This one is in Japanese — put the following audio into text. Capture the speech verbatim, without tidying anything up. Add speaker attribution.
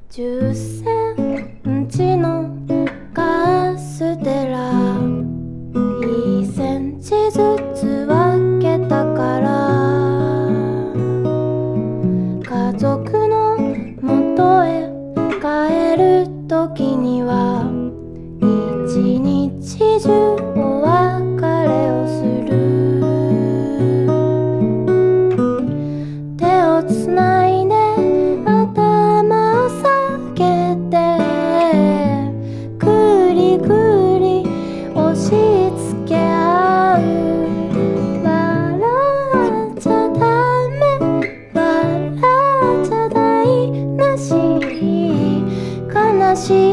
Speaker 1: じゅっセンチのカステラいちセンチずつ分けたから家族の元へ帰る時には一日中お別れをする手をつないで頭を下げてぐりぐり押し付け合う笑っちゃダメ笑っちゃ台無し悲しい